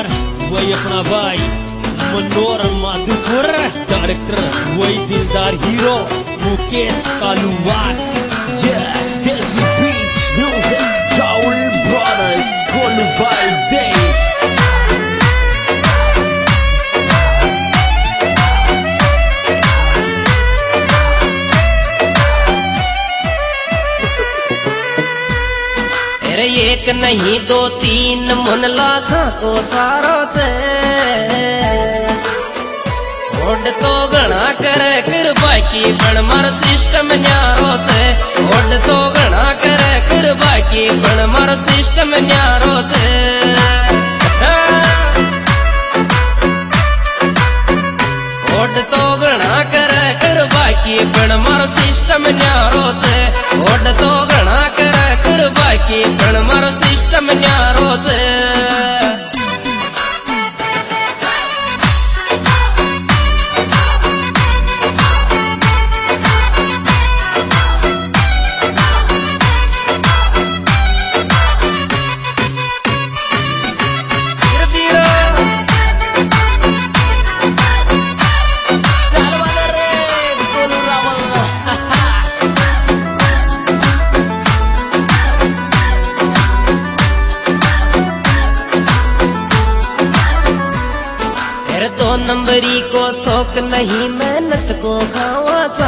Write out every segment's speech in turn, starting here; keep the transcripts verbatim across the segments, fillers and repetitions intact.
Singer वही अपना भाई मनोरम माधुपुर, डायरेक्टर वही दिलदार हीरो मुकेश कालूवास, देसी बीट म्यूजिक राहुल ब्रदर्स कोलू भाई दे। एक नहीं दो तीन मन लाखा को सारो से ओड तो घना करे कर बाकी पण मार सिस्टम न्यारो से ओड तो घना करे कर बाकी पण मार सिस्टम न्यारो से ओड तो घना करे कर बाकी पण मार सिस्टम न्यारो से ओड तो घना करे कर बाकी पण मार सिस्टम न्यारो से। दो नंबरी को शौक नहीं मेहनत को खावा था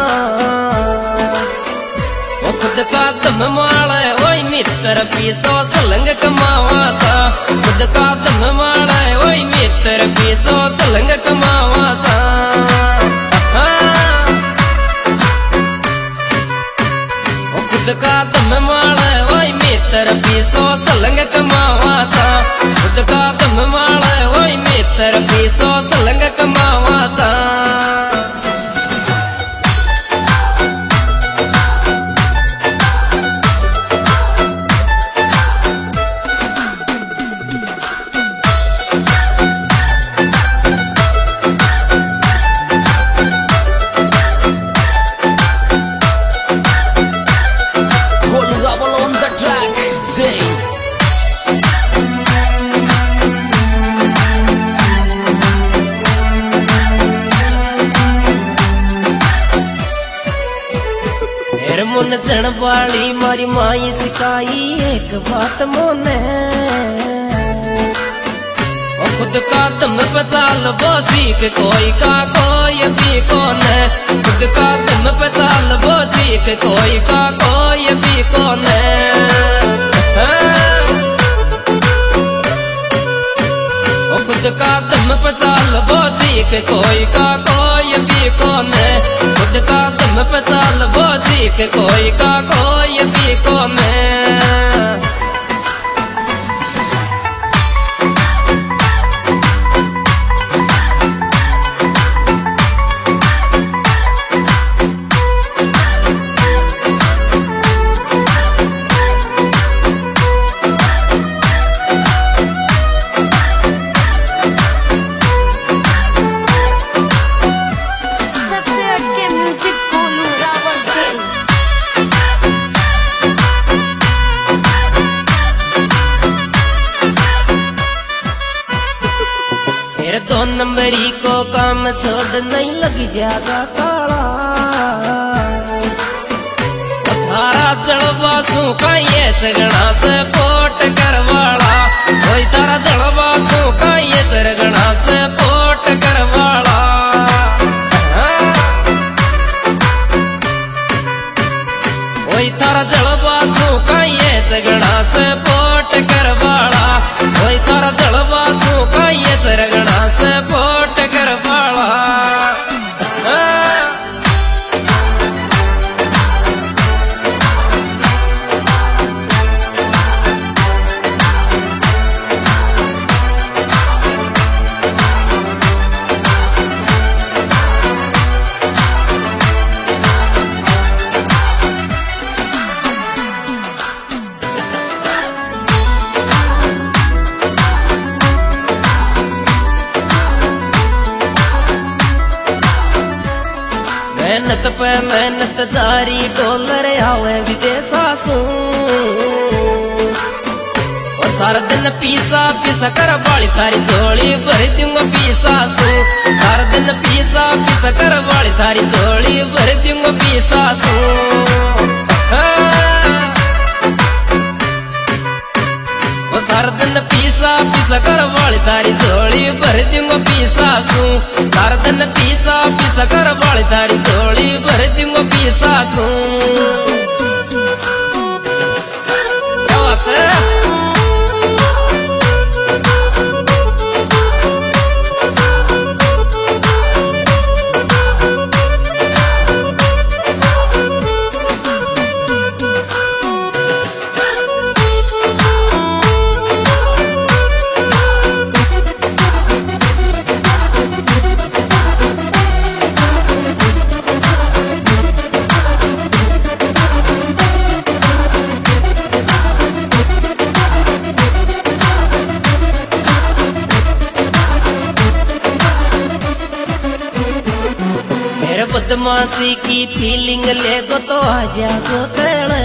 वो खुद का दम माड़ा वही मित्र पीसो सलंग कमावा था खुद का दम माड़ा वही मित्र पीसो सलंग कमावा था। वो खुद का दम माड़ा वही मित्र पीसो सलंग कमावा था खुद का दम माड़ा वही मित्र पीसो सलंग कमावा था। मुन जन वाली मारी माई सिखाई एक बात मोने खुद का दम पचाल वो सीख कोई का कोई भी कौन है खुद का दम पचाल वो सीख कोई का कोई भी कौन है। खुद का दम पचाल वो सीख कोई का कोई भी कौन है खुद का दम पचाल वो सीख कोई का कोई भी कौन है। दो नंबरी को काम छोड़ नहीं लग जाएगा काला थारा जड़वा सूखा ये सगना से पोट करवाड़ा कोई तारा जड़वा सूखा ये सरगना से पोट करवाड़ा कोई तारा जड़वा सूखा ये सगना से पोट करवाड़ा कोई तारा जड़वा सूखा ये सरगना से पोट करवाड़ा। मेहनत पे मेहनत जारी डॉलर आवे विदेशा सू और सारा दिन पीसा पीसा कर वाली थारी झोली भर दूंगा पीसा सू सारा दिन पीसा पीसा कर वाली थारी झोली भर दूंगा पीसा सू सारा दिन पीसा पीसा कर वाली थारी झोली भर दूंगा पीसा सू सारा दिन पीसा पीसा कर वाली थारी झोली भर दूंगा पीसा सू क्या बात है। बदमाशी की फीलिंग ले गो तो आ जागो तेरे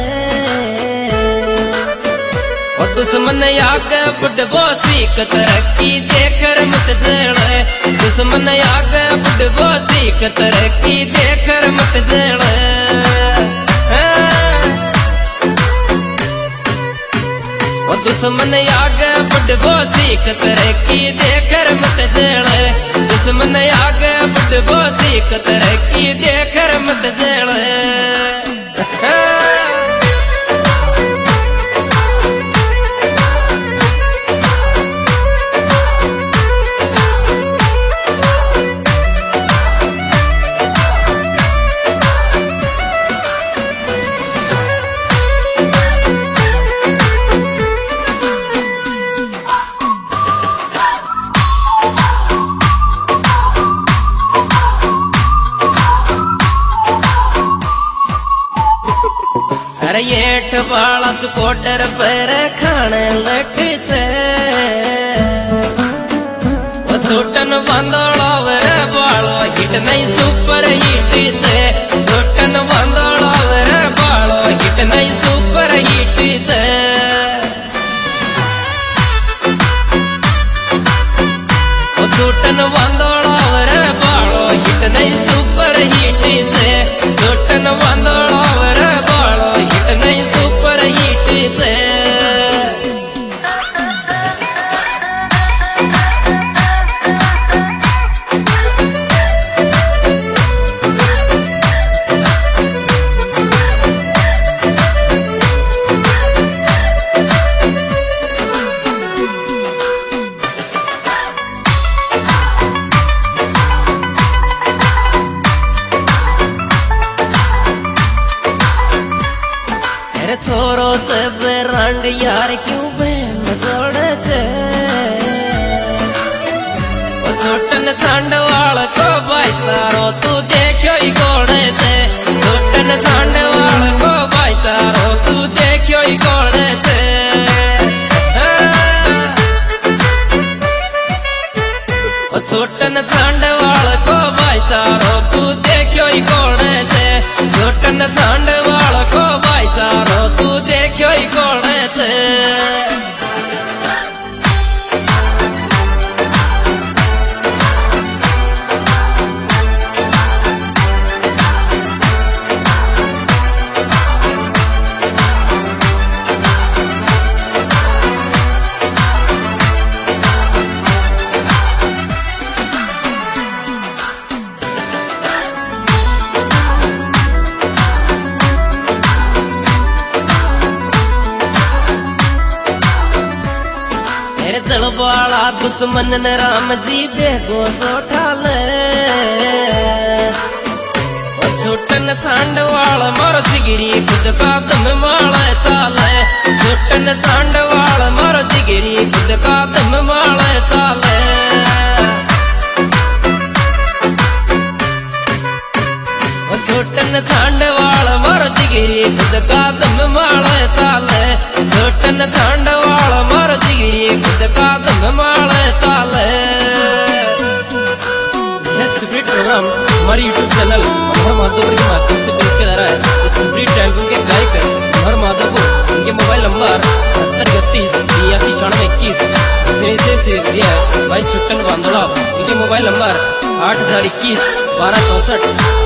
और दुश्मन आगे बुढ़बो सीख तरक्की देखकर मत जड़े दुश्मन आगे बुढ़बो सीख तरक्की देखकर मत जड़े और दुश्मन आगे बुढ़बो सीख तरक्की देखकर मत जड़े दुश्मन आगे बुढ़बो सीख तरक्की देखकर मत जड़े। येठ बाला स्कूटर पर खाने लठ से छोटन बंदोड़ावर बालो हिट नहीं सुपर हिट से छोटन बंदोड़ावर बालो हिट नहीं सुपर हिट से छोटन बंदोड़ावर बालो हिट नहीं सुपर हिट से छोटन बंदोड़ावर बालो हिट नहीं सुपर हिट से छोरो से बेरंग यार क्यों बहन जोड़े छे छोटन छांड वाल को भाई सारो तू देखो ही कोड़े छे छोटन छांड वाल को भाई सारो तू देखो ही कोड़े छे छोटन छांड वाल को भाई सारो तू देखो ही कोड़े छे छोटन छांड वाल को भाई सारो तू देखो ही कोड़े छे। जलवाड़ा दुश्मन ने राम जी बेगो सोठाले छोटन छांड वाल मारो जिगिरी खुद का दम माले चाले छोटन छांड वाल मारो जिगिरी खुद का दम माले चाले छोटन छांड वाल मारो जिगिरी खुद का दम माले चाले छोटन छांड वाल मारो जिगिरी खुद का दम माले चाले। स्प्रिट प्रोग्राम हमारे यूट्यूब चैनल हर माधव के माध्यम से पेश किया जा रहा है। स्प्रिट एल्बम के गायक हर माधव को उनके मोबाइल नंबर सत्तर इकतीस छियासी छियानवे इक्कीस सुट्टन बांधोड़ा। इनके मोबाइल नंबर आठ हजार इक्कीस बारह चौसठ